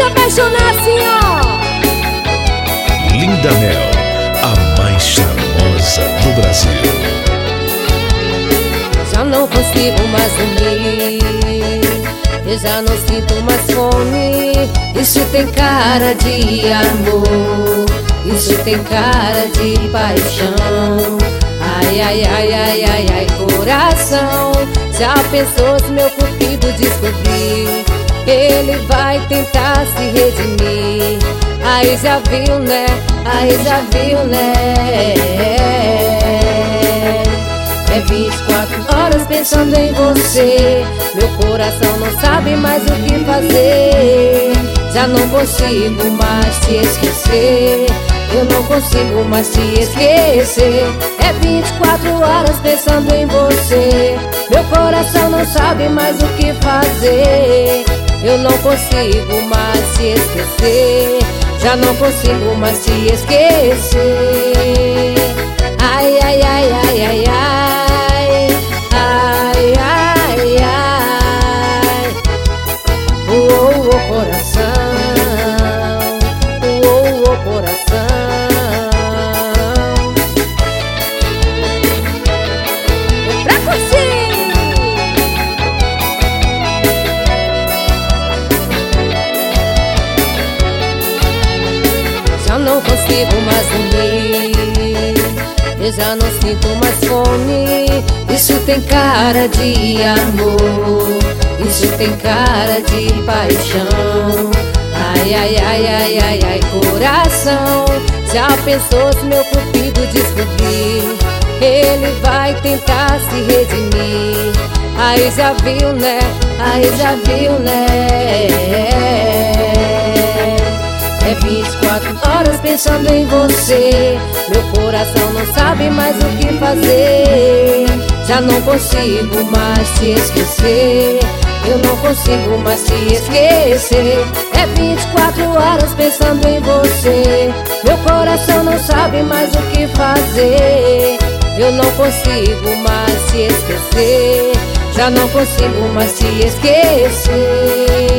apaixonar assim, ó. Linda Mel, a mais charmosa do Brasil. Já não consigo mais dormir, eu já não sinto mais fome. Isso tem cara de amor, isso tem cara de paixão. Ai, ai, ai, ai, ai, ai, coração. Já pensou se meu cupido descobrir? Ele vai tentar se redimir. Aí já viu, né? Aí já viu, né? É 24 horas pensando em você. Meu coração não sabe mais o que fazer. Já não consigo mais te esquecer. Eu não consigo mais te esquecer. É 24 horas pensando em você. Meu coração não sabe mais o que fazer. Eu não consigo mais te esquecer. Já não consigo mais te esquecer. Ai, ai, ai, ai, ai, ai. Ai, ai, ai. Oh, oh, coração. Oh, oh, coração. É pra curtir. Já não consigo mais dormir, eu já não sinto mais fome. Isso tem cara de amor, isso tem cara de paixão. Ai, ai, ai, ai, ai, ai, coração. Já pensou se meu cupido descobrir? Ele vai tentar se redimir. Aí já viu, né? Aí já viu, né? É 24 horas pensando em você. Meu coração não sabe mais o que fazer. Já não consigo mais te esquecer. Eu não consigo mais te esquecer. É 24 horas pensando em você. Meu coração não sabe mais o que fazer. Eu não consigo mais te esquecer. Já não consigo mais te esquecer.